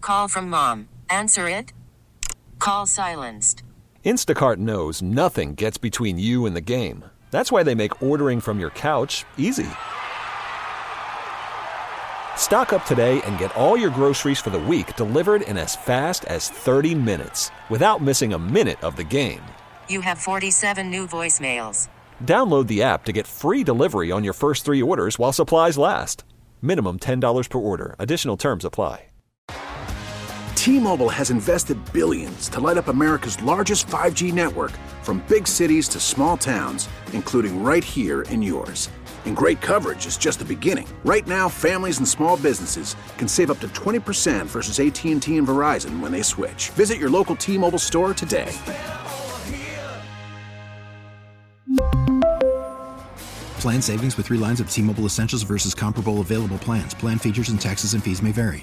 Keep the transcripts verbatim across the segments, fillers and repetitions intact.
Call from mom. Answer it. Call silenced. Instacart knows nothing gets between you and the game. That's why they make ordering from your couch easy. Stock up today and get all your groceries for the week delivered in as fast as thirty minutes without missing a minute of the game. You have forty-seven new voicemails. Download the app to get free delivery on your first three orders while supplies last. Minimum ten dollars per order. Additional terms apply. T-Mobile has invested billions to light up America's largest five G network, from big cities to small towns, including right here in yours. And great coverage is just the beginning. Right now, families and small businesses can save up to twenty percent versus A T and T and Verizon when they switch. Visit your local T-Mobile store today. Plan savings with three lines of T-Mobile Essentials versus comparable available plans. Plan features and taxes and fees may vary.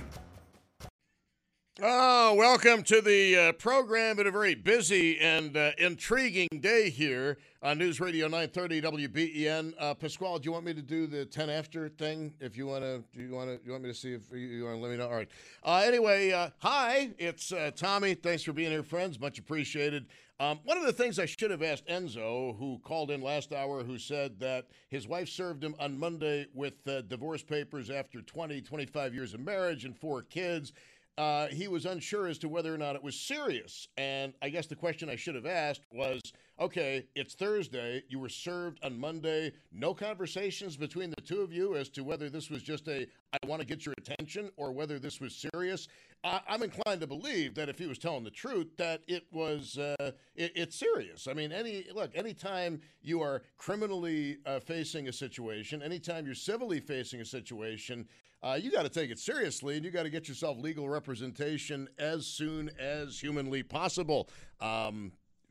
Oh, welcome to the uh, program. Been a very busy and uh, intriguing day here on News Radio nine thirty W B E N. Uh, Pasquale, do you want me to do the ten after thing? If you want to, do you want to? You want me to see if you, you want to let me know? All right. Uh, anyway, uh, hi, it's uh, Tommy. Thanks for being here, friends. Much appreciated. Um, one of the things I should have asked Enzo, who called in last hour, who said that his wife served him on Monday with uh, divorce papers after twenty, twenty-five years of marriage and four kids. Uh, he was unsure as to whether or not it was serious. And I guess the question I should have asked was, okay, it's Thursday. You were served on Monday. No conversations between the two of you as to whether this was just a, I want to get your attention, or whether this was serious. I, I'm inclined to believe that if he was telling the truth, that it was, uh, it, it's serious. I mean, any look, anytime you are criminally uh, facing a situation, anytime you're civilly facing a situation, Uh, you got to take it seriously, and you got to get yourself legal representation as soon as humanly possible. Um,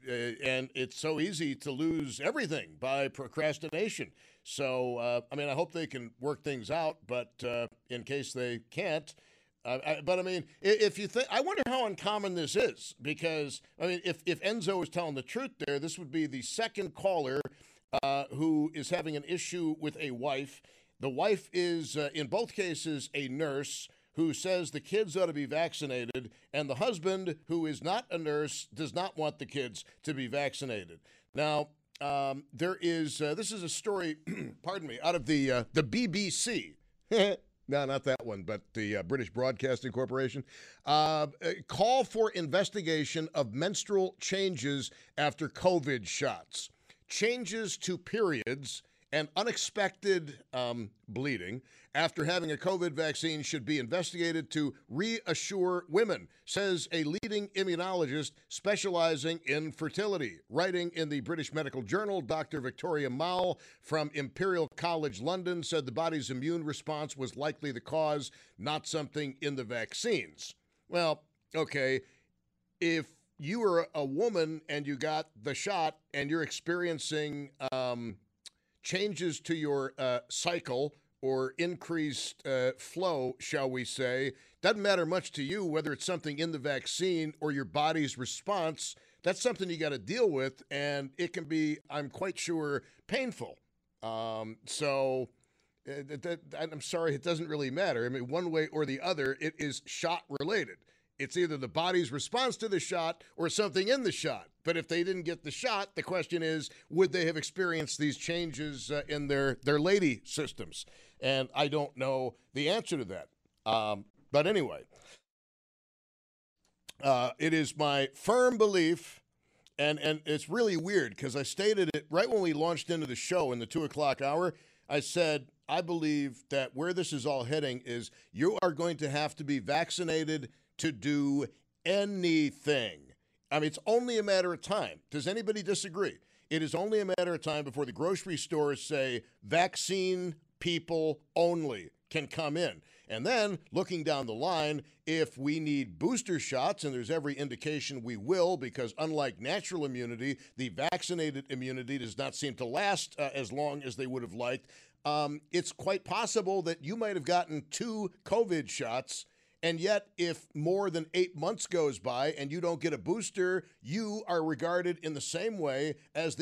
and it's so easy to lose everything by procrastination. So, uh, I mean, I hope they can work things out, but uh, in case they can't, uh, I, but I mean, if you think, I wonder how uncommon this is, because, I mean, if, if Enzo is telling the truth there, this would be the second caller uh, who is having an issue with a wife. The wife is, uh, in both cases, a nurse who says the kids ought to be vaccinated, and the husband, who is not a nurse, does not want the kids to be vaccinated. Now, um, there is, uh, this is a story, pardon me, out of the uh, the B B C. No, not that one, but the uh, British Broadcasting Corporation. Uh, a call for investigation of menstrual changes after COVID shots. Changes to periods and unexpected um, bleeding after having a COVID vaccine should be investigated to reassure women, says a leading immunologist specializing in fertility. Writing in the British Medical Journal, Doctor Victoria Mowell from Imperial College London said the body's immune response was likely the cause, not something in the vaccines. Well, okay, if you were a woman and you got the shot and you're experiencing um, changes to your uh, cycle or increased uh, flow, shall we say, doesn't matter much to you whether it's something in the vaccine or your body's response. That's something you got to deal with, and it can be, I'm quite sure, painful. Um, so uh, that, that, I'm sorry, it doesn't really matter. I mean, one way or the other, it is shot related. It's either the body's response to the shot or something in the shot. But if they didn't get the shot, the question is, would they have experienced these changes uh, in their, their lady systems? And I don't know the answer to that. Um, but anyway, uh, it is my firm belief, and, and it's really weird because I stated it right when we launched into the show in the two o'clock hour. I said, I believe that where this is all heading is you are going to have to be vaccinated to do anything. I mean, it's only a matter of time. Does anybody disagree? It is only a matter of time before the grocery stores say vaccine people only can come in. And then looking down the line, if we need booster shots, and there's every indication we will, because unlike natural immunity, the vaccinated immunity does not seem to last uh, as long as they would have liked. Um, it's quite possible that you might have gotten two COVID shots. And yet, if more than eight months goes by and you don't get a booster, you are regarded in the same way as the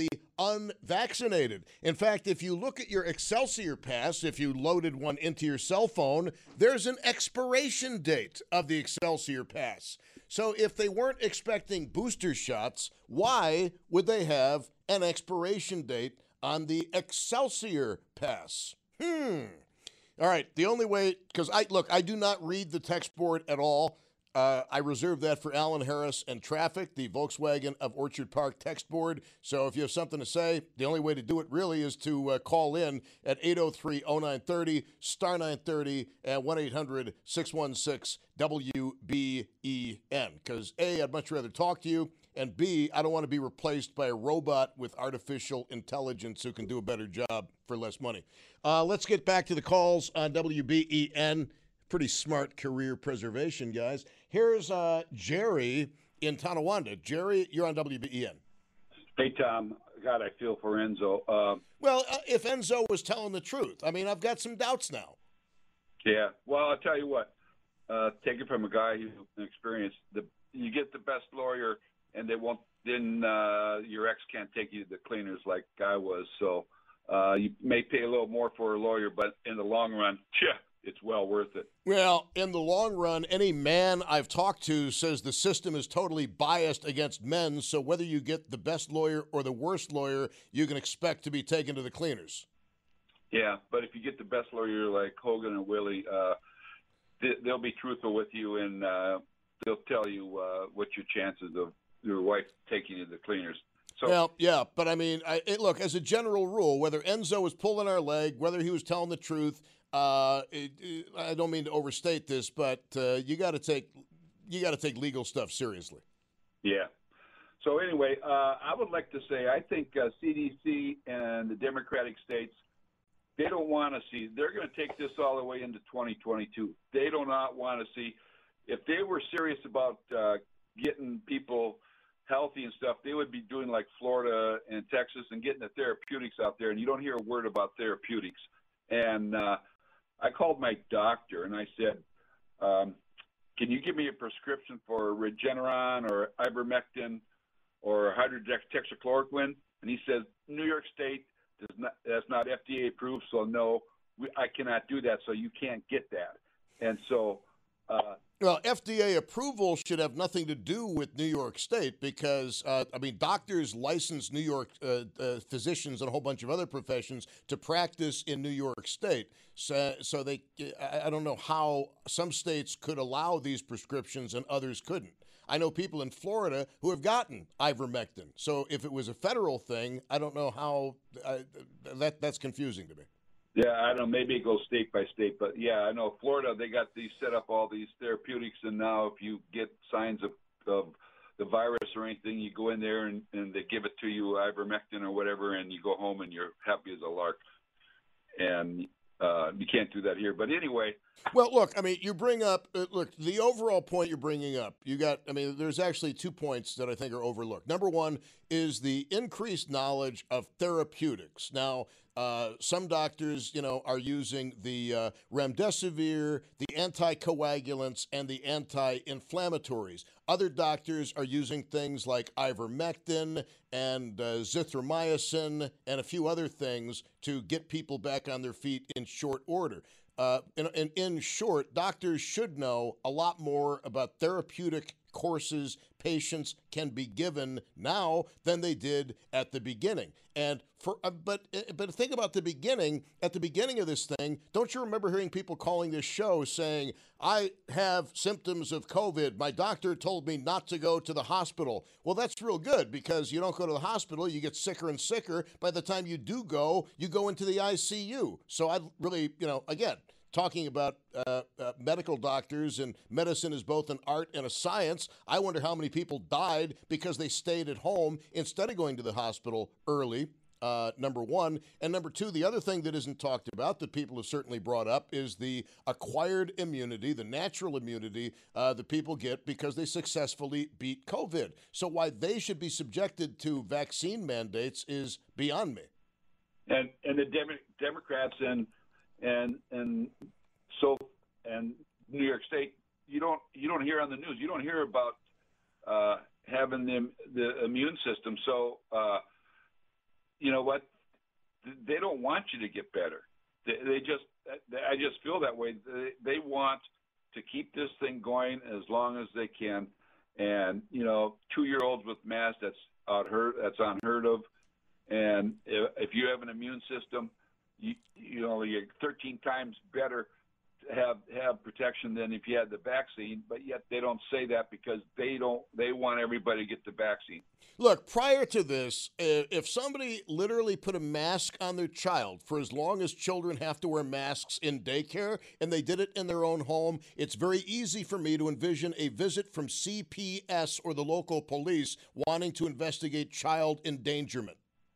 unvaccinated. In fact, if you look at your Excelsior Pass, if you loaded one into your cell phone, there's an expiration date of the Excelsior Pass. So if they weren't expecting booster shots, why would they have an expiration date on the Excelsior Pass? Hmm. All right. The only way, because I look, I do not read the text board at all. Uh, I reserve that for Alan Harris and Traffic, the Volkswagen of Orchard Park text board. So if you have something to say, the only way to do it really is to uh, call in at eight oh three oh nine thirty, star nine thirty, and one eight hundred six one six W B E N. Because A, I'd much rather talk to you, and B, I don't want to be replaced by a robot with artificial intelligence who can do a better job for less money. Uh, let's get back to the calls on W B E N. Pretty smart career preservation, guys. Here's uh, Jerry in Tonawanda. Jerry, you're on W B E N. Hey, Tom. God, I feel for Enzo. Uh, well, uh, if Enzo was telling the truth, I mean, I've got some doubts now. Yeah. Well, I'll tell you what. Uh, take it from a guy who's experienced. The you get the best lawyer, and they won't. Then uh, your ex can't take you to the cleaners like I was. So uh, you may pay a little more for a lawyer, but in the long run, yeah. It's well worth it. Well, in the long run, any man I've talked to says the system is totally biased against men, so whether you get the best lawyer or the worst lawyer, you can expect to be taken to the cleaners. Yeah, but if you get the best lawyer like Hogan and Willie, uh, they, they'll be truthful with you, and uh, they'll tell you uh, what your chances of your wife taking you to the cleaners. So, well, yeah, but I mean, I, it, look, as a general rule, whether Enzo was pulling our leg, whether he was telling the truth, Uh, it, it, I don't mean to overstate this, but uh, you got to take you got to take legal stuff seriously. Yeah. So anyway, uh, I would like to say I think uh, C D C and the Democratic states, they don't want to see. They're going to take this all the way into twenty twenty-two. They do not want to see. If they were serious about uh, getting people healthy and stuff, they would be doing like Florida and Texas and getting the therapeutics out there. And you don't hear a word about therapeutics. And uh, I called my doctor and I said, um, can you give me a prescription for Regeneron or ivermectin or hydroxychloroquine? And he says, New York State does not, that's not F D A approved, so no, we, I cannot do that, so you can't get that. And so uh, well, F D A approval should have nothing to do with New York State because, uh, I mean, doctors license New York uh, uh, physicians and a whole bunch of other professions to practice in New York State. So, so they, I don't know how some states could allow these prescriptions and others couldn't. I know people in Florida who have gotten ivermectin. So if it was a federal thing, I don't know how, uh, that that's confusing to me. Yeah, I don't know. Maybe it goes state by state, but yeah, I know Florida, they got these set up all these therapeutics, and now if you get signs of, of the virus or anything, you go in there and, and they give it to you, ivermectin or whatever, and you go home and you're happy as a lark. And uh, you can't do that here. But anyway. Well, look, I mean, you bring up, uh, look, the overall point you're bringing up, you got, I mean, there's actually two points that I think are overlooked. Number one is the increased knowledge of therapeutics. Now, Uh, some doctors, you know, are using the uh, remdesivir, the anticoagulants, and the anti-inflammatories. Other doctors are using things like ivermectin and uh, zithromycin and a few other things to get people back on their feet in short order. Uh, in, in, in short, doctors should know a lot more about therapeutic courses patients can be given now than they did at the beginning. And for uh, but but think about the beginning. At the beginning of this thing, don't you remember hearing people calling this show saying, "I have symptoms of COVID. My doctor told me not to go to the hospital." Well, that's real good because you don't go to the hospital, you get sicker and sicker. By the time you do go, you go into the I C U. So I really, you know, again, talking about uh, uh, medical doctors and medicine is both an art and a science. I wonder how many people died because they stayed at home instead of going to the hospital early, uh, number one. And number two, the other thing that isn't talked about that people have certainly brought up is the acquired immunity, the natural immunity uh, that people get because they successfully beat COVID. So why they should be subjected to vaccine mandates is beyond me. And, and the Dem- Democrats and And and so and New York State, you don't you don't hear on the news. You don't hear about uh, having the the immune system. So uh, you know what? They don't want you to get better. They, they just, I just feel that way. They, they want to keep this thing going as long as they can. And, you know, two-year-olds with masks, that's unheard, that's unheard of. And if, if you have an immune system, you, you know, you're thirteen times better to have, have protection than if you had the vaccine, but yet they don't say that because they don't, they want everybody to get the vaccine. Look, prior to this, if somebody literally put a mask on their child for as long as children have to wear masks in daycare, and they did it in their own home, it's very easy for me to envision a visit from C P S or the local police wanting to investigate child endangerment.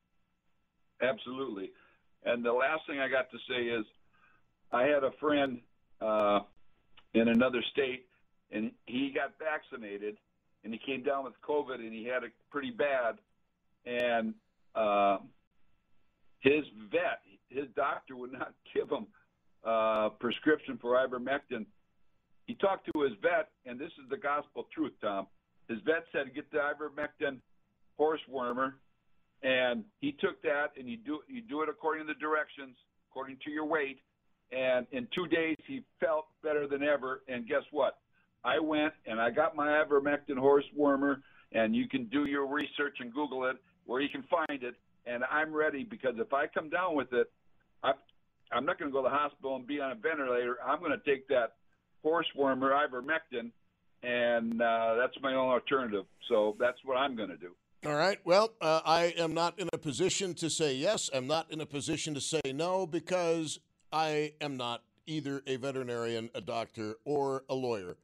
Absolutely. And the last thing I got to say is I had a friend uh, in another state, and he got vaccinated, and he came down with COVID, and he had it pretty bad. And uh, his vet, his doctor would not give him a prescription for ivermectin. He talked to his vet, and this is the gospel truth, Tom. His vet said, get the ivermectin horse wormer, and he took that, and you do, you do it according to the directions, according to your weight. And in two days, he felt better than ever. And guess what? I went and I got my ivermectin horse wormer, and you can do your research and Google it where you can find it. And I'm ready, because if I come down with it, I, I'm not going to go to the hospital and be on a ventilator. I'm going to take that horse wormer ivermectin, and uh, that's my own alternative. So that's what I'm going to do. All right. Well, uh, I am not in a position to say yes. I'm not in a position to say no, because I am not either a veterinarian, a doctor, or a lawyer.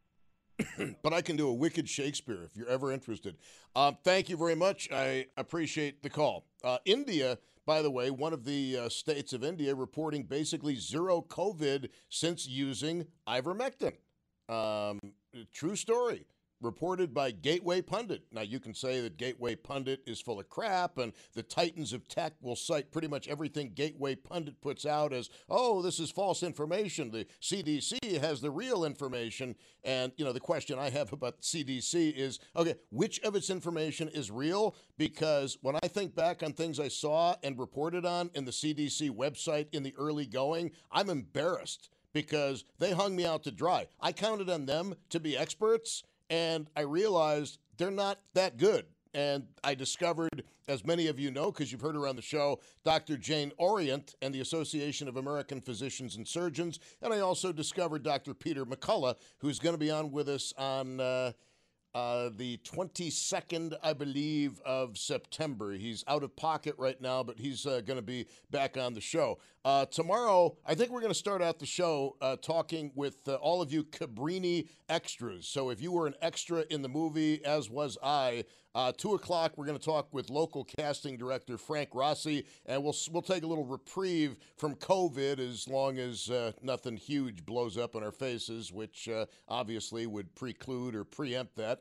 But I can do a wicked Shakespeare if you're ever interested. Uh, thank you very much. I appreciate the call. Uh, India, by the way, one of the uh, states of India reporting basically zero COVID since using ivermectin. Um, true story. Reported by Gateway Pundit. Now, you can say that Gateway Pundit is full of crap, and the titans of tech will cite pretty much everything Gateway Pundit puts out as, oh, this is false information. The C D C has the real information. And, you know, the question I have about the C D C is, okay, which of its information is real? Because when I think back on things I saw and reported on in the C D C website in the early going, I'm embarrassed because they hung me out to dry. I counted on them to be experts, and I realized they're not that good. And I discovered, as many of you know, because you've heard her on the show, Doctor Jane Orient and the Association of American Physicians and Surgeons. And I also discovered Doctor Peter McCullough, who's going to be on with us on uh, uh, the twenty-second, I believe, of September. He's out of pocket right now, but he's uh, going to be back on the show. Uh, tomorrow, I think we're going to start out the show uh, talking with uh, all of you Cabrini extras. So if you were an extra in the movie, as was I, uh, two o'clock, we're going to talk with local casting director Frank Rossi, and we'll we'll take a little reprieve from COVID as long as uh, nothing huge blows up in our faces, which uh, obviously would preclude or preempt that.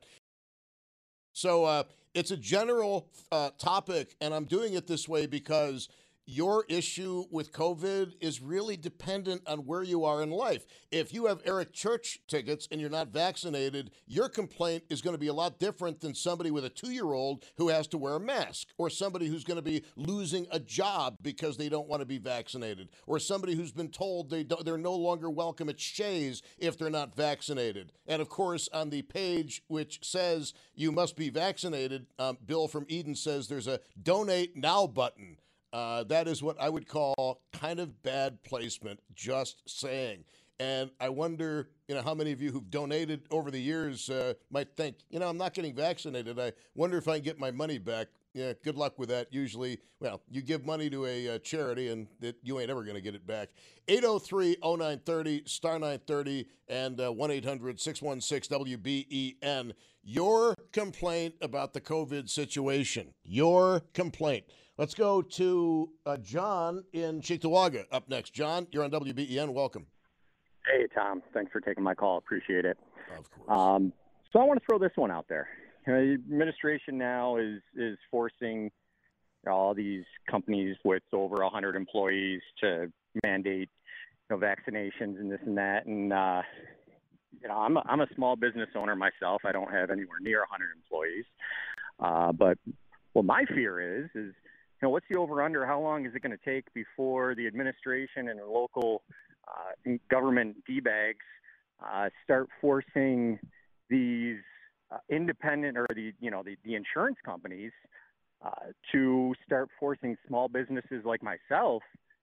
So uh, it's a general uh, topic, and I'm doing it this way because your issue with COVID is really dependent on where you are in life. If you have Eric Church tickets and you're not vaccinated, your complaint is going to be a lot different than somebody with a two-year-old who has to wear a mask, or somebody who's going to be losing a job because they don't want to be vaccinated, or somebody who's been told they don't, they're no longer welcome at Shays if they're not vaccinated. And, of course, on the page which says you must be vaccinated, um, Bill from Eden says there's a Donate Now button. Uh, that is what I would call kind of bad placement, just saying. And I wonder, you know, how many of you who've donated over the years uh, might think, you know, I'm not getting vaccinated. I wonder if I can get my money back. Yeah, good luck with that. Usually, well, you give money to a uh, charity and it, you ain't ever going to get it back. eight oh three oh nine thirty, star nine thirty, and uh, one eight hundred six one six W B E N. Your complaint about the COVID situation. Your complaint. Let's go to uh, John in Cheektowaga up next. John, you're on W B E N. Welcome. Hey, Tom. Thanks for taking my call. Appreciate it. Of course. Um, so I want to throw this one out there. You know, the administration now is is forcing all these companies with over one hundred employees to mandate, you know, vaccinations and this and that. And uh, you know, I'm a, I'm a small business owner myself. I don't have anywhere near one hundred employees. Uh, but what my fear is is know, what's the over-under? How long is it going to take before the administration and the local uh, government D-bags uh, start forcing these uh, independent or the, you know, the, the insurance companies uh, to start forcing small businesses like myself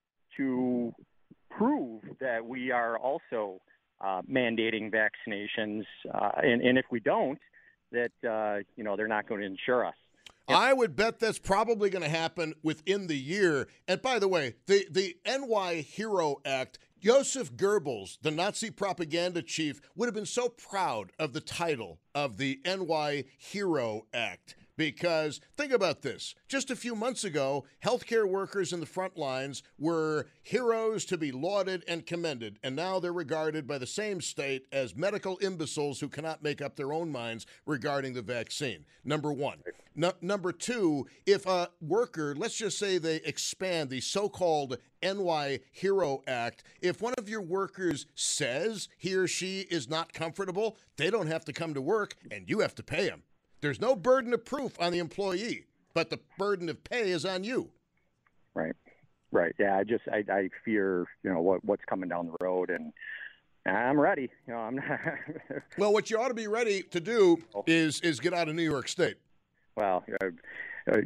to prove that we are also uh, mandating vaccinations, uh, and, and if we don't, that, uh, you know, they're not going to insure us. Yep. I would bet that's probably going to happen within the year. And by the way, the, the N Y Hero Act, Joseph Goebbels, the Nazi propaganda chief, would have been so proud of the title of the N Y Hero Act. Because think about this. Just a few months ago, healthcare workers in the front lines were heroes to be lauded and commended. And now they're regarded by the same state as medical imbeciles who cannot make up their own minds regarding the vaccine. Number one. No, number two, if a worker, let's just say they expand the so-called N Y Hero Act, if one of your workers says he or she is not comfortable, they don't have to come to work and you have to pay them. There's no burden of proof on the employee, but the burden of pay is on you. Right, right. Yeah, I just I, I fear you know what what's coming down the road, and I'm ready. You know, I'm not. Well, what you ought to be ready to do is is get out of New York State. Well, uh, uh,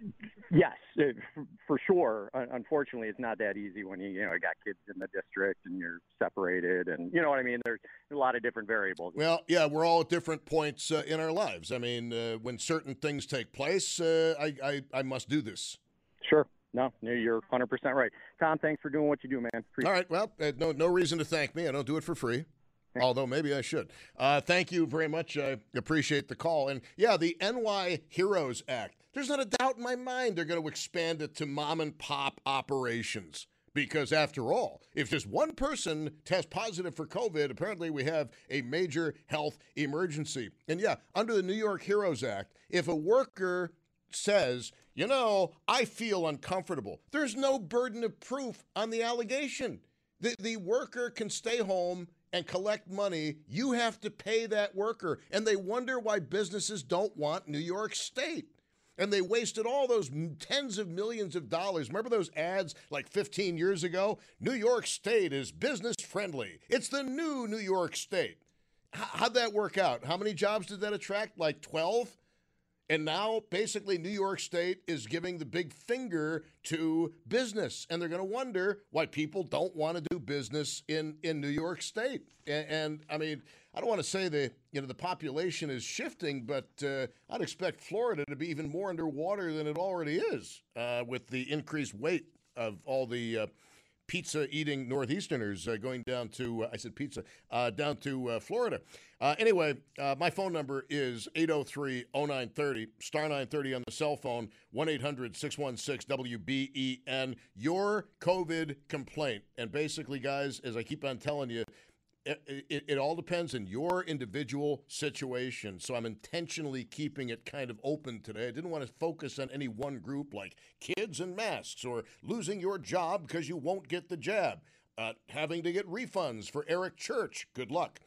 yes, uh, for, for sure. Uh, unfortunately, it's not that easy when you you know you got kids in the district and you're separated, and you know what I mean. There's a lot of different variables. Well, yeah, we're all at different points uh, in our lives. I mean, uh, when certain things take place, uh, I, I I must do this. Sure. No, no, you're one hundred percent right. Tom, thanks for doing what you do, man. Appreciate all right. Well, uh, no no reason to thank me. I don't do it for free. Although maybe I should. Uh, thank you very much. I appreciate the call. And yeah, the N Y Heroes Act. There's not a doubt in my mind they're going to expand it to mom and pop operations. Because after all, if just one person tests positive for COVID, apparently we have a major health emergency. And yeah, under the New York Heroes Act, if a worker says, you know, I feel uncomfortable, there's no burden of proof on the allegation. The, the worker can stay home and collect money. You have to pay that worker. And they wonder why businesses don't want New York State. And they wasted all those tens of millions of dollars. Remember those ads like fifteen years ago? New York State is business friendly. It's the new New York State. H- how'd that work out? How many jobs did that attract? Like twelve? And now, basically, New York State is giving the big finger to business. And they're going to wonder why people don't want to do business in, in New York State. And, and, I mean, I don't want to say that, you know, the population is shifting, but uh, I'd expect Florida to be even more underwater than it already is uh, with the increased weight of all the uh, pizza-eating Northeasterners uh, going down to, uh, I said pizza, uh, down to uh, Florida. Uh, anyway, uh, my phone number is eight oh three oh nine thirty, star nine thirty on the cell phone, one eight hundred six one six W B E N. Your COVID complaint. And basically, guys, as I keep on telling you, It, it, it all depends on your individual situation. So I'm intentionally keeping it kind of open today. I didn't want to focus on any one group like kids and masks or losing your job because you won't get the jab. Uh, having to get refunds for Eric Church. Good luck.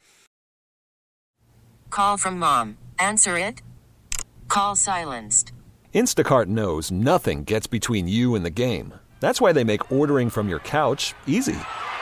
Call from mom. Answer it. Call silenced. Instacart knows nothing gets between you and the game. That's why they make ordering from your couch easy.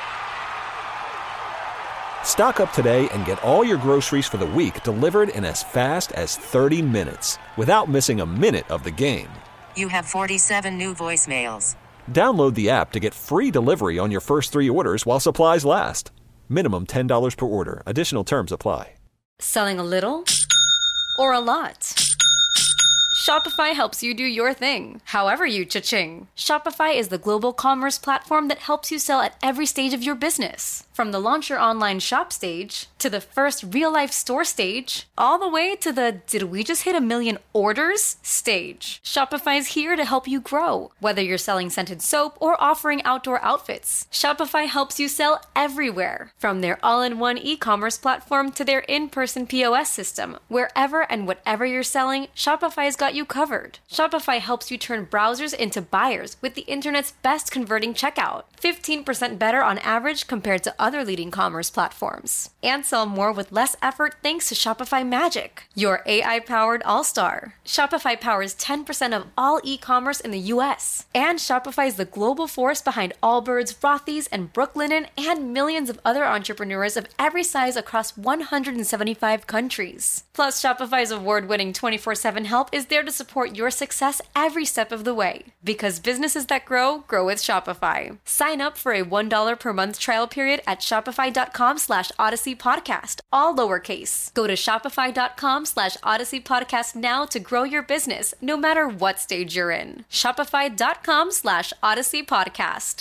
Stock up today and get all your groceries for the week delivered in as fast as thirty minutes without missing a minute of the game. You have forty-seven new voicemails. Download the app to get free delivery on your first three orders while supplies last. Minimum ten dollars per order. Additional terms apply. Selling a little or a lot? Shopify helps you do your thing, however you cha-ching. Shopify is the global commerce platform that helps you sell at every stage of your business. From the launch your online shop stage, to the first real-life store stage, all the way to the did we just hit a million orders stage. Shopify's here to help you grow. Whether you're selling scented soap or offering outdoor outfits, Shopify helps you sell everywhere. From their all-in-one e-commerce platform to their in-person P O S system, wherever and whatever you're selling, Shopify's got you covered. Shopify helps you turn browsers into buyers with the internet's best converting checkout, fifteen percent better on average compared to other leading commerce platforms. And sell more with less effort thanks to Shopify Magic, your A I-powered all-star. Shopify powers ten percent of all e-commerce in the U S. And Shopify is the global force behind Allbirds, Rothy's, and Brooklinen, and millions of other entrepreneurs of every size across one hundred seventy-five countries. Plus, Shopify's award-winning twenty-four seven help is there to support your success every step of the way. Because businesses that grow, grow with Shopify. Sign up for a one dollar per month trial period at shopify.com slash Odyssey Podcast, all lowercase. Go to shopify.com slash Odyssey Podcast now to grow your business, no matter what stage you're in. Shopify.com slash Odyssey Podcast.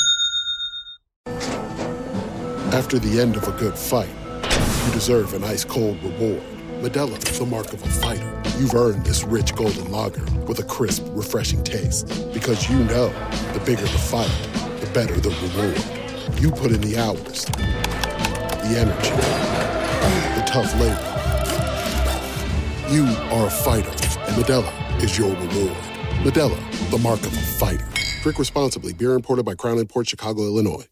After the end of a good fight, you deserve an ice-cold reward. Modelo is the mark of a fighter. You've earned this rich golden lager with a crisp, refreshing taste. Because you know, the bigger the fight, the better the reward. You put in the hours, the energy, the tough labor. You are a fighter, and Modelo is your reward. Modelo, the mark of a fighter. Drink responsibly. Beer imported by Crown Imports, Chicago, Illinois.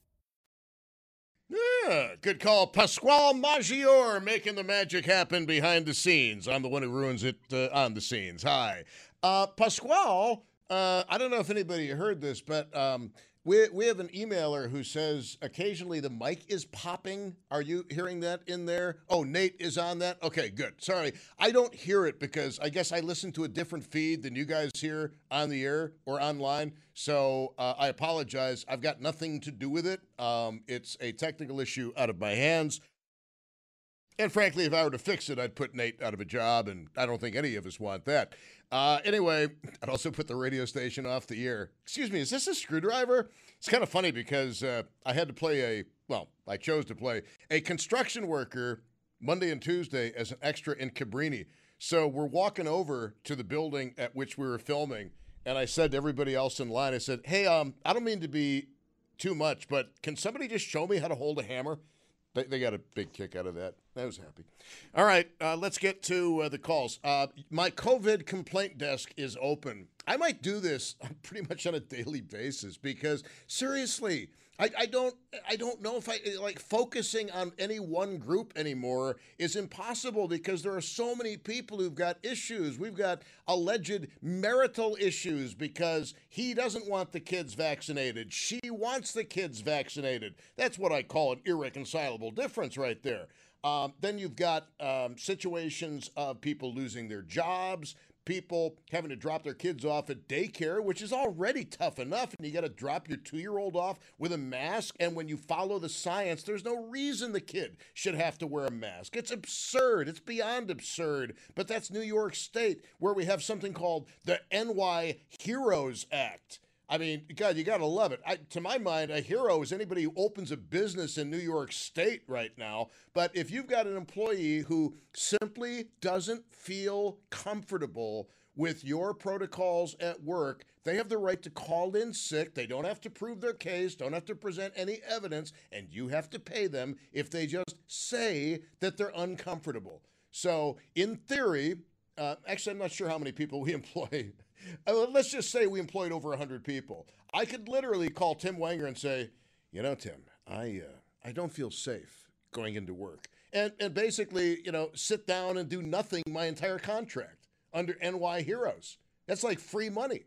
Yeah, good call. Pasquale Maggiore making the magic happen behind the scenes. I'm the one who ruins it uh, on the scenes. Hi. Uh, Pasquale, uh, I don't know if anybody heard this, but um, we, we have an emailer who says occasionally the mic is popping. Are you hearing that in there? Oh, Nate is on that? Okay, good. Sorry. I don't hear it because I guess I listen to a different feed than you guys hear on the air or online. So uh, I apologize. I've got nothing to do with it. Um, it's a technical issue out of my hands. And frankly, if I were to fix it, I'd put Nate out of a job, and I don't think any of us want that. Uh, anyway, I'd also put the radio station off the air. Excuse me, is this a screwdriver? It's kind of funny because uh, I had to play a, well, I chose to play a construction worker Monday and Tuesday as an extra in Cabrini. So we're walking over to the building at which we were filming, and I said to everybody else in line, I said, hey, um, I don't mean to be too much, but can somebody just show me how to hold a hammer? They, they got a big kick out of that. I was happy. All right, uh, let's get to uh, the calls. Uh, my COVID complaint desk is open. I might do this pretty much on a daily basis because, seriously, I, I don't I don't know if I like focusing on any one group anymore is impossible because there are so many people who've got issues. We've got alleged marital issues because he doesn't want the kids vaccinated. She wants the kids vaccinated. That's what I call an irreconcilable difference right there. Um, then you've got um, situations of people losing their jobs, people having to drop their kids off at daycare, which is already tough enough, and you got to drop your two-year-old off with a mask, and when you follow the science, there's no reason the kid should have to wear a mask. It's absurd. It's beyond absurd, but that's New York State, where we have something called the N Y Heroes Act. I mean, God, you got to love it. I, to my mind, a hero is anybody who opens a business in New York State right now. But if you've got an employee who simply doesn't feel comfortable with your protocols at work, they have the right to call in sick. They don't have to prove their case, don't have to present any evidence, and you have to pay them if they just say that they're uncomfortable. So in theory, uh, actually, I'm not sure how many people we employ. Uh, let's just say we employed over one hundred people. I could literally call Tim Wenger and say, you know, Tim, I uh, I don't feel safe going into work. And, and basically, you know, sit down and do nothing my entire contract under N Y Heroes. That's like free money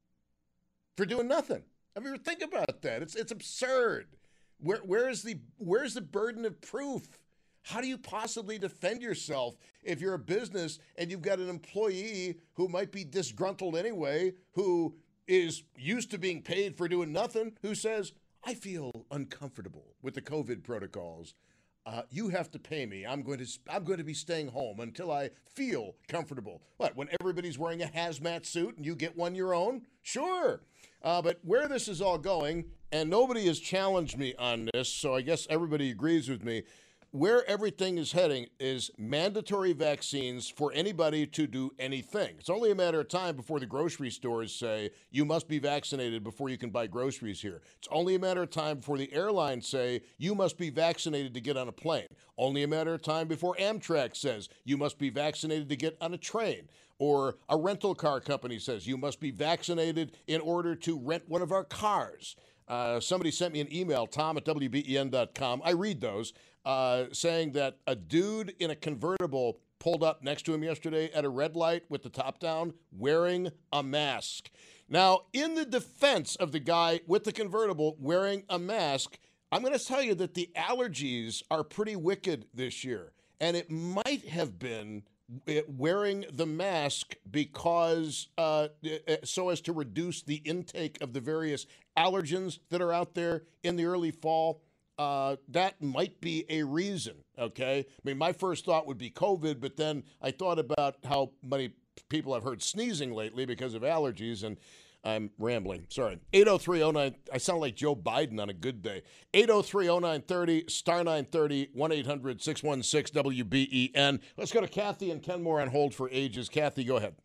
for doing nothing. I mean, think about that. It's it's absurd. Where where is the where's the burden of proof? How do you possibly defend yourself if you're a business and you've got an employee who might be disgruntled anyway, who is used to being paid for doing nothing, who says, I feel uncomfortable with the COVID protocols. Uh, you have to pay me. I'm going to I'm going to be staying home until I feel comfortable. What, when everybody's wearing a hazmat suit and you get one your own? Sure. Uh, but where this is all going, and nobody has challenged me on this, so I guess everybody agrees with me, where everything is heading is mandatory vaccines for anybody to do anything. It's only a matter of time before the grocery stores say you must be vaccinated before you can buy groceries here. It's only a matter of time before the airlines say you must be vaccinated to get on a plane. Only a matter of time before Amtrak says you must be vaccinated to get on a train. Or a rental car company says you must be vaccinated in order to rent one of our cars. Uh, somebody sent me an email, tom at w b e n dot com. I read those, uh, saying that a dude in a convertible pulled up next to him yesterday at a red light with the top down wearing a mask. Now, in the defense of the guy with the convertible wearing a mask, I'm going to tell you that the allergies are pretty wicked this year. And it might have been wearing the mask because uh, so as to reduce the intake of the various allergens that are out there in the early fall. Uh, that might be a reason, okay? I mean, my first thought would be COVID, but then I thought about how many people I've heard sneezing lately because of allergies, and I'm rambling. Sorry. eight oh three oh nine. I sound like Joe Biden on a good day. eight oh three oh nine thirty, star nine thirty, one eight hundred six one six W B E N. Let's go to Kathy and Kenmore on hold for ages. Kathy, go ahead.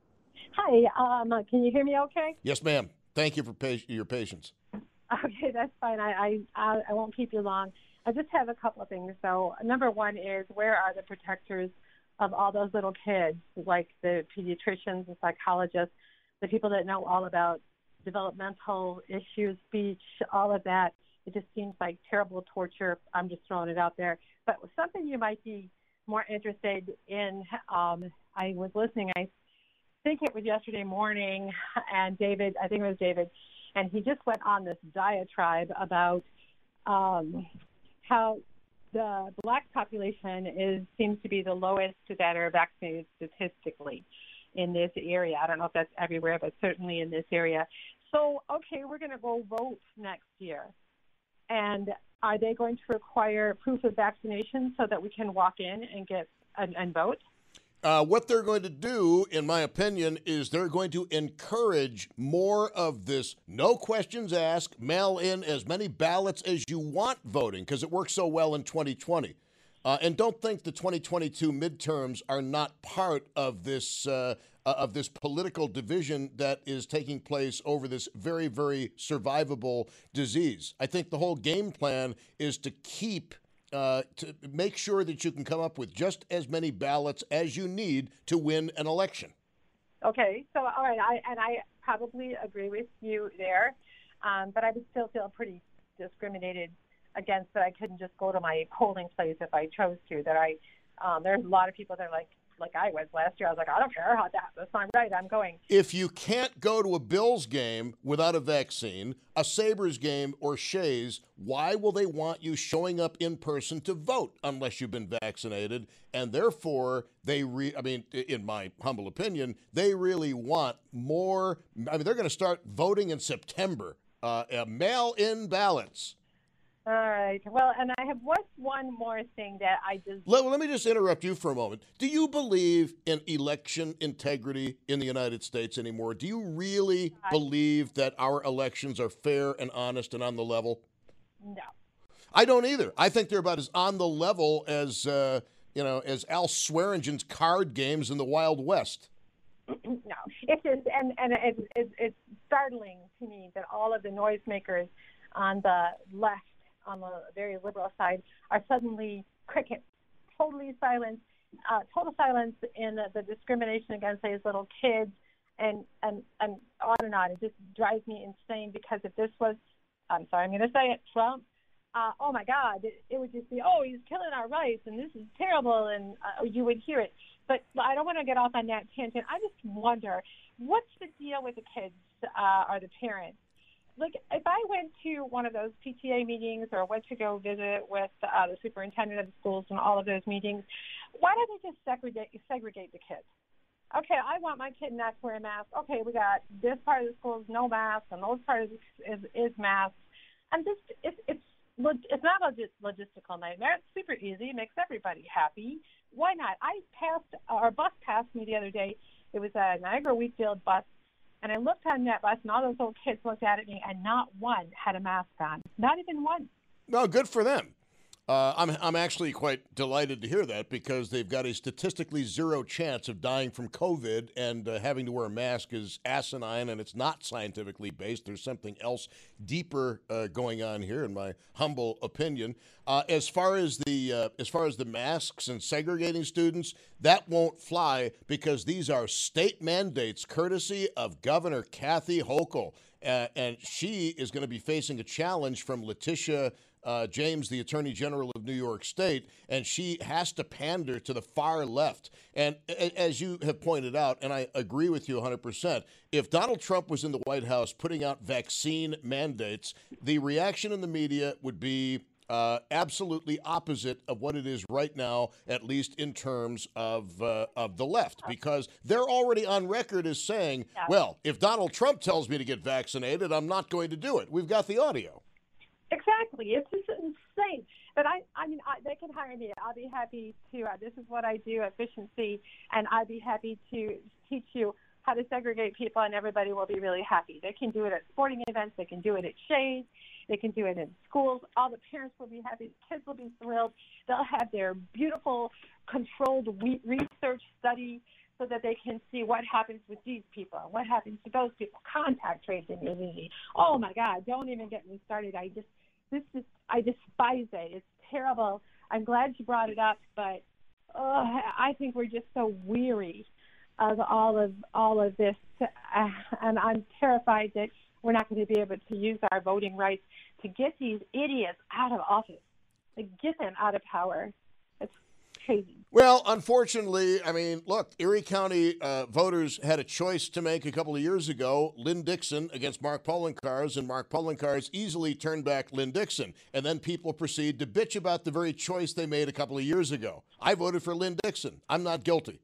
Hi. Um, can you hear me okay? Yes, ma'am. Thank you for pa- your patience. Okay, that's fine. I, I I won't keep you long. I just have a couple of things. So number one is, where are the protectors of all those little kids, like the pediatricians and psychologists, the people that know all about developmental issues, speech, all of that? It just seems like terrible torture. I'm just throwing it out there. But something you might be more interested in, um, I was listening, I think it was yesterday morning, and David, I think it was David, and he just went on this diatribe about um, how the black population is seems to be the lowest that are vaccinated statistically in this area. I don't know if that's everywhere, but certainly in this area. So, okay, we're going to go vote next year. And are they going to require proof of vaccination so that we can walk in and get and, and vote? Uh, what they're going to do, in my opinion, is they're going to encourage more of this no questions asked, mail in as many ballots as you want voting, because it worked so well in twenty twenty. Uh, and don't think the twenty twenty-two midterms are not part of this uh, of this political division that is taking place over this very, very survivable disease. I think the whole game plan is to keep Uh, to make sure that you can come up with just as many ballots as you need to win an election. Okay, so all right, I, and I probably agree with you there, um, but I would still feel pretty discriminated against that I couldn't just go to my polling place if I chose to. That I, um, there's a lot of people that are like, like I was last year. I was like, I don't care how that. That's not right. I'm going. If you can't go to a Bills game without a vaccine, a Sabres game, or Shays, why will they want you showing up in person to vote unless you've been vaccinated? And therefore, they re- I mean, in my humble opinion, they really want more. I mean, they're going to start voting in September, uh, uh, mail-in ballots. All right. Well, and I have one, one more thing that I just... Let, let me just interrupt you for a moment. Do you believe in election integrity in the United States anymore? Do you really I, believe that our elections are fair and honest and on the level? No. I don't either. I think they're about as on the level as, uh, you know, as Al Swearingen's card games in the Wild West. No. It's just, and, and it's, it's, it's startling to me that all of the noisemakers on the left, on the very liberal side, are suddenly crickets, totally silent, uh, total silence in the, the discrimination against these little kids, and, and, and on and on. It just drives me insane, because if this was, I'm sorry, I'm going to say it, Trump, uh, oh my God, it, it would just be, oh, he's killing our rights, and this is terrible, and uh, you would hear it. But I don't want to get off on that tangent. I just wonder, what's the deal with the kids uh, or the parents? Like, if I went to one of those P T A meetings or went to go visit with uh, the superintendent of the schools and all of those meetings, why don't they just segregate, segregate the kids? Okay, I want my kid not to wear a mask. Okay, we got this part of the school is no mask, and those part is is, is masks. And just it's it's it's not a logistical nightmare. It's super easy. It makes everybody happy. Why not? I passed our bus passed me the other day. It was a Niagara Wheatfield bus. And I looked on that bus, and all those little kids looked at me, and not one had a mask on. Not even one. No, good for them. Uh, I'm I'm actually quite delighted to hear that because they've got a statistically zero chance of dying from COVID, and uh, having to wear a mask is asinine, and it's not scientifically based. There's something else deeper uh, going on here, in my humble opinion. Uh, as far as the uh, as far as the masks and segregating students, that won't fly because these are state mandates, courtesy of Governor Kathy Hochul, uh, and she is going to be facing a challenge from Letitia Uh, James, the Attorney General of New York State, and she has to pander to the far left. And a- as you have pointed out, and I agree with you one hundred percent, if Donald Trump was in the White House putting out vaccine mandates, the reaction in the media would be uh, absolutely opposite of what it is right now, at least in terms of uh, of the left, because they're already on record as saying, well, if Donald Trump tells me to get vaccinated, I'm not going to do it. We've got the audio. Exactly. It's just insane. But I, I mean, I, they can hire me. I'll be happy to. Uh, this is what I do, efficiency, and I'd be happy to teach you how to segregate people, and everybody will be really happy. They can do it at sporting events. They can do it at Shays. They can do it in schools. All the parents will be happy. The kids will be thrilled. They'll have their beautiful, controlled we- research study so that they can see what happens with these people, what happens to those people. Contact tracing is easy. Oh, my God, don't even get me started. I just, this is, I despise it. It's terrible. I'm glad you brought it up, but uh, I think we're just so weary of all of all of this, uh, and I'm terrified that we're not going to be able to use our voting rights to get these idiots out of office, to get them out of power. It's crazy. Well, unfortunately, I mean, look, Erie County uh, voters had a choice to make a couple of years ago. Lynn Dixon against Mark Poloncarz, and Mark Poloncarz easily turned back Lynn Dixon. And then people proceed to bitch about the very choice they made a couple of years ago. I voted for Lynn Dixon. I'm not guilty.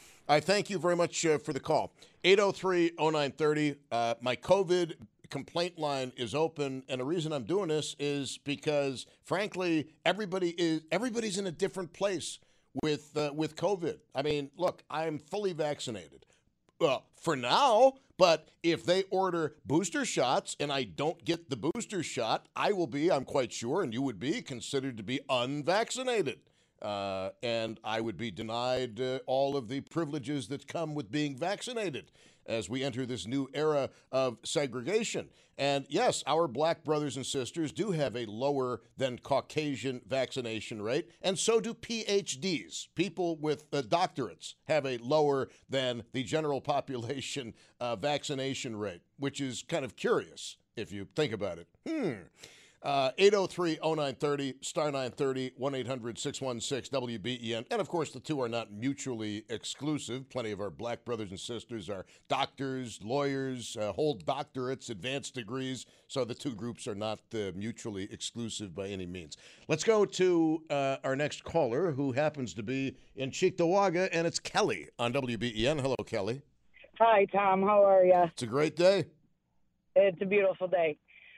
I thank you very much uh, for the call. eight oh three oh nine thirty. Uh, my COVID complaint line is open, and the reason I'm doing this is because, frankly, everybody is everybody's in a different place with uh, with COVID. I mean, look, I'm fully vaccinated. Well, for now, but if they order booster shots and I don't get the booster shot, I will be, I'm quite sure, and you would be considered to be unvaccinated. Uh, and I would be denied uh, all of the privileges that come with being vaccinated as we enter this new era of segregation. And yes, our black brothers and sisters do have a lower than Caucasian vaccination rate, and so do P H Ds. People with uh, doctorates have a lower than the general population uh, vaccination rate, which is kind of curious if you think about it. Hmm. Uh, eight oh three oh nine thirty, star nine thirty, one eight hundred six one six W B E N. And, of course, the two are not mutually exclusive. Plenty of our black brothers and sisters are doctors, lawyers, uh, hold doctorates, advanced degrees. So the two groups are not uh, mutually exclusive by any means. Let's go to uh, our next caller, who happens to be in Cheektowaga, and it's Kelly on W B E N. Hello, Kelly. Hi, Tom. How are you? It's a great day. It's a beautiful day.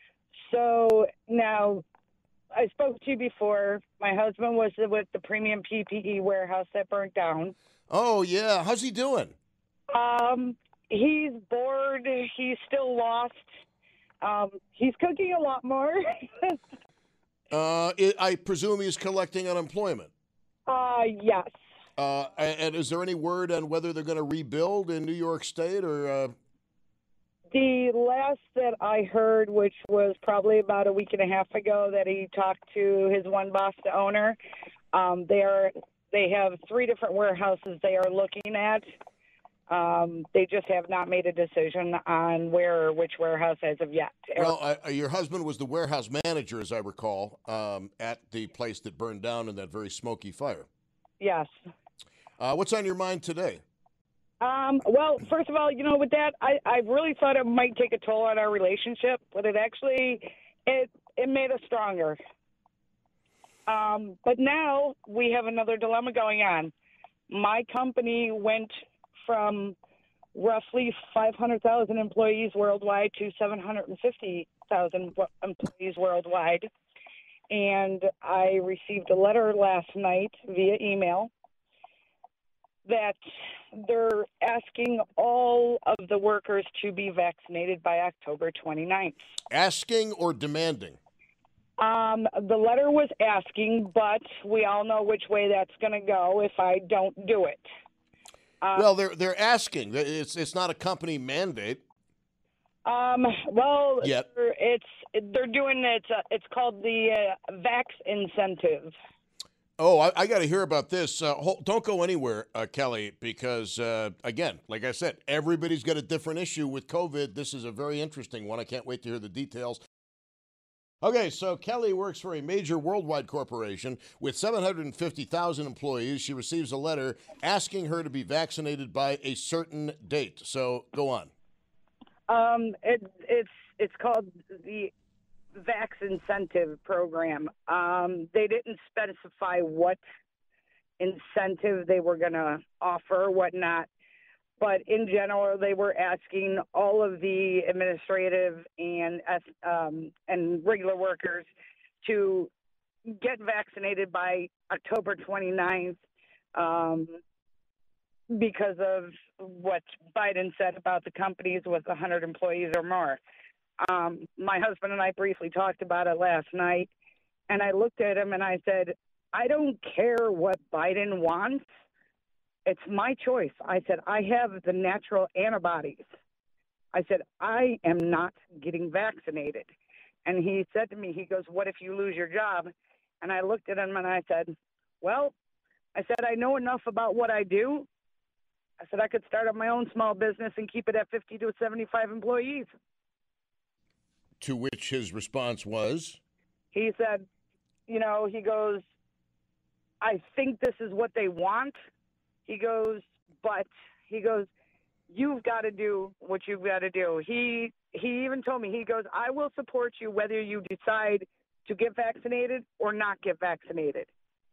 So now, I spoke to you before. My husband was with the Premium P P E warehouse that burnt down. Oh, yeah. How's he doing? Um, he's bored. He's still lost. Um, he's cooking a lot more. uh, it, I presume he's collecting unemployment. Uh, yes. Uh, and is there any word on whether they're going to rebuild in New York State or... Uh... The last that I heard, which was probably about a week and a half ago, that he talked to his one boss, the owner. Um, they are they have three different warehouses they are looking at. Um, they just have not made a decision on where or which warehouse as of yet. Well, uh, your husband was the warehouse manager, as I recall, um, at the place that burned down in that very smoky fire. Yes. Uh, what's on your mind today? Um, well, first of all, you know, with that, I, I really thought it might take a toll on our relationship, but it actually, it, it made us stronger. Um, but now we have another dilemma going on. My company went from roughly five hundred thousand employees worldwide to seven hundred fifty thousand employees worldwide. And I received a letter last night via email that they're asking all of the workers to be vaccinated by October twenty-ninth. Asking or demanding? Um, the letter was asking, but we all know which way that's going to go if I don't do it. Uh, well, they're they're asking. It's it's not a company mandate. Um, well, Yet. it's they're doing it. Uh, it's called the uh, Vax Incentive. Oh, I, I got to hear about this. Uh, hold, don't go anywhere, uh, Kelly, because, uh, again, like I said, everybody's got a different issue with COVID. This is a very interesting one. I can't wait to hear the details. Okay, so Kelly works for a major worldwide corporation with seven hundred fifty thousand employees. She receives a letter asking her to be vaccinated by a certain date. So go on. Um, it, it's it's called the Vax Incentive Program. Um, they didn't specify what incentive they were going to offer, whatnot. But in general, they were asking all of the administrative and um, and regular workers to get vaccinated by October twenty-ninth um, because of what Biden said about the companies with one hundred employees or more. Um, my husband and I briefly talked about it last night, and I looked at him and I said, I don't care what Biden wants. It's my choice. I said, I have the natural antibodies. I said, I am not getting vaccinated. And he said to me, he goes, what if you lose your job? And I looked at him and I said, well, I said, I know enough about what I do. I said, I could start up my own small business and keep it at fifty to seventy-five employees. To which his response was? He said, you know, he goes, I think this is what they want. He goes, but he goes, you've got to do what you've got to do. He he even told me, he goes, I will support you whether you decide to get vaccinated or not get vaccinated.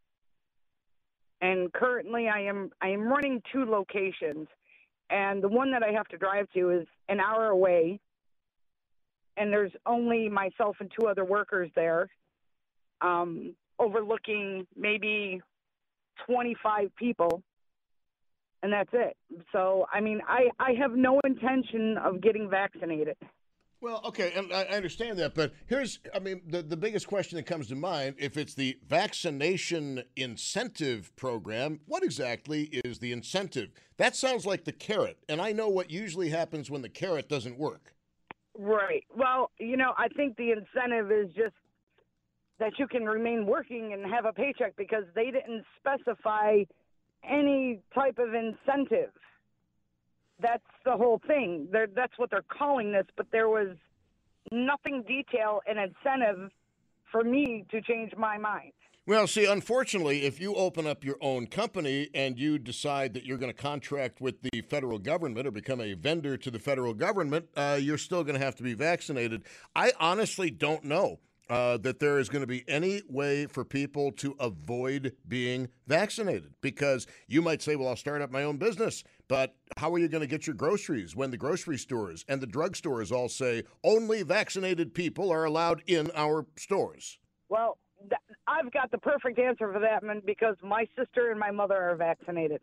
And currently I am I am running two locations, and the one that I have to drive to is an hour away, and there's only myself and two other workers there, um, overlooking maybe twenty-five people. And that's it. So, I mean, I, I have no intention of getting vaccinated. Well, okay, and I understand that, but here's, I mean, the, the biggest question that comes to mind, if it's the vaccination incentive program, what exactly is the incentive? That sounds like the carrot, and I know what usually happens when the carrot doesn't work. Right. Well, you know, I think the incentive is just that you can remain working and have a paycheck, because they didn't specify any type of incentive. That's the whole thing. They're, that's what they're calling this, but there was nothing detail and incentive for me to change my mind. Well, see, unfortunately, if you open up your own company and you decide that you're going to contract with the federal government or become a vendor to the federal government, uh, you're still going to have to be vaccinated. I honestly don't know Uh, that there is going to be any way for people to avoid being vaccinated, because you might say, well, I'll start up my own business, but how are you going to get your groceries when the grocery stores and the drugstores all say only vaccinated people are allowed in our stores? Well, th- I've got the perfect answer for that, man, because my sister and my mother are vaccinated.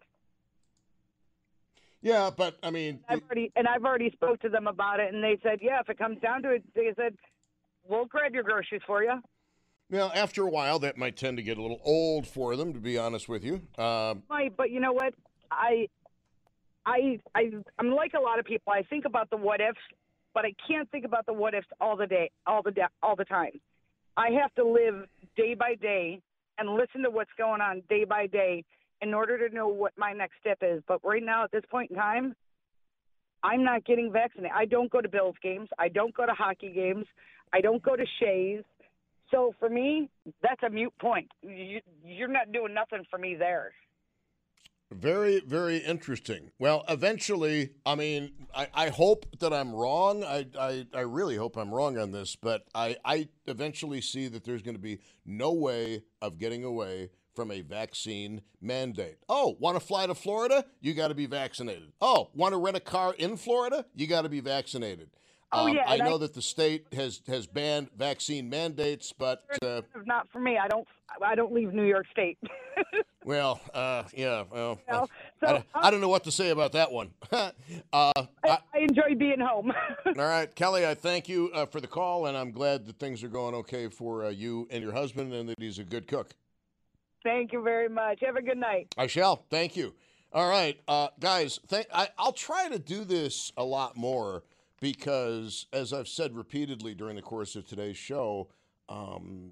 Yeah, but I mean, I've already, and I've already spoke to them about it, and they said, yeah, if it comes down to it, they said, we'll grab your groceries for you. Now, after a while, that might tend to get a little old for them, to be honest with you. Um, Might, but you know what? I, I, I, I'm like a lot of people. I think about the what ifs, but I can't think about the what ifs all the day, all the da- all the time. I have to live day by day and listen to what's going on day by day in order to know what my next step is. But right now, at this point in time, I'm not getting vaccinated. I don't go to Bills games. I don't go to hockey games. I don't go to Shays. So for me, that's a moot point. You, you're not doing nothing for me there. Very, very interesting. Well, eventually, I mean, I, I hope that I'm wrong. I, I, I really hope I'm wrong on this, but I, I eventually see that there's going to be no way of getting away from a vaccine mandate. Oh, want to fly to Florida? You got to be vaccinated. Oh, want to rent a car in Florida? You got to be vaccinated. Oh, Um, yeah, I and know I- that the state has, has banned vaccine mandates, but uh, Not for me. I don't. I don't leave New York State. well, uh, yeah, well, You know, I, so, I, I don't know what to say about that one. uh, I, I enjoy being home. all right, Kelly, I thank you uh, for the call, and I'm glad that things are going okay for uh, you and your husband, and that he's a good cook. Thank you very much. Have a good night. I shall. Thank you. All right, uh, guys, th- I, I'll try to do this a lot more because, as I've said repeatedly during the course of today's show, um,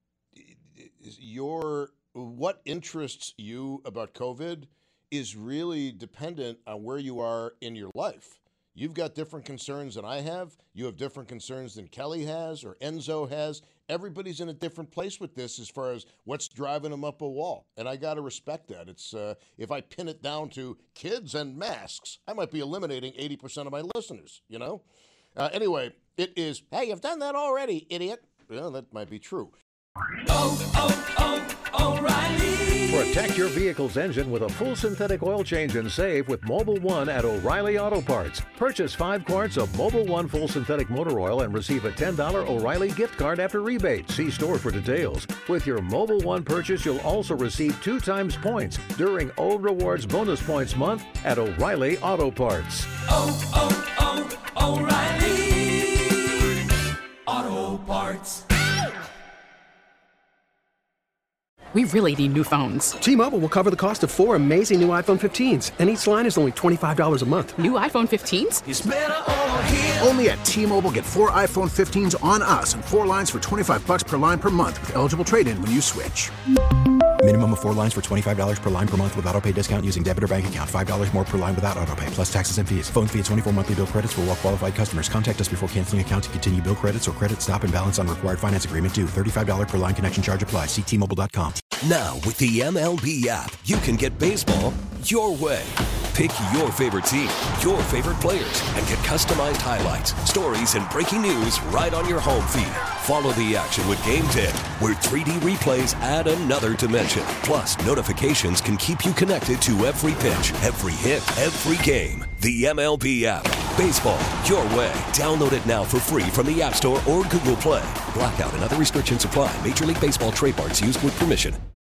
your what interests you about COVID is really dependent on where you are in your life. You've got different concerns than I have. You have different concerns than Kelly has or Enzo has. Everybody's in a different place with this as far as what's driving them up a wall. And I got to respect that. It's uh, if I pin it down to kids and masks, I might be eliminating eighty percent of my listeners, you know? Uh, anyway, it is, hey, you've done that already, idiot. Well, that might be true. Oh, oh, oh, O'Reilly. Protect your vehicle's engine with a full synthetic oil change and save with Mobil one at O'Reilly Auto Parts. Purchase five quarts of Mobil one full synthetic motor oil and receive a ten dollars O'Reilly gift card after rebate. See store for details. With your Mobil one purchase, you'll also receive two times points during O Rewards Bonus Points Month at O'Reilly Auto Parts. Oh, oh, oh, O'Reilly Auto Parts. We really need new phones. T-Mobile will cover the cost of four amazing new iPhone fifteens, and each line is only twenty-five dollars a month. New iPhone fifteens? It's better over here. Only at T-Mobile, get four iPhone fifteens on us and four lines for twenty-five bucks per line per month with eligible trade-in when you switch. Minimum of four lines for twenty-five dollars per line per month with autopay discount using debit or bank account. five dollars more per line without autopay, plus taxes and fees. Phone fee at twenty-four monthly bill credits for well-qualified customers. Contact us before canceling account to continue bill credits or credit stop and balance on required finance agreement due. thirty-five dollars per line connection charge applies. See T Mobile dot com. Now, with the M L B app, you can get baseball your way. Pick your favorite team, your favorite players, and get customized highlights, stories, and breaking news right on your home feed. Follow the action with Game Day, where three D replays add another dimension. Plus, notifications can keep you connected to every pitch, every hit, every game. The M L B app. Baseball your way. Download it now for free from the App Store or Google Play. Blackout and other restrictions apply. Major League Baseball trademarks used with permission.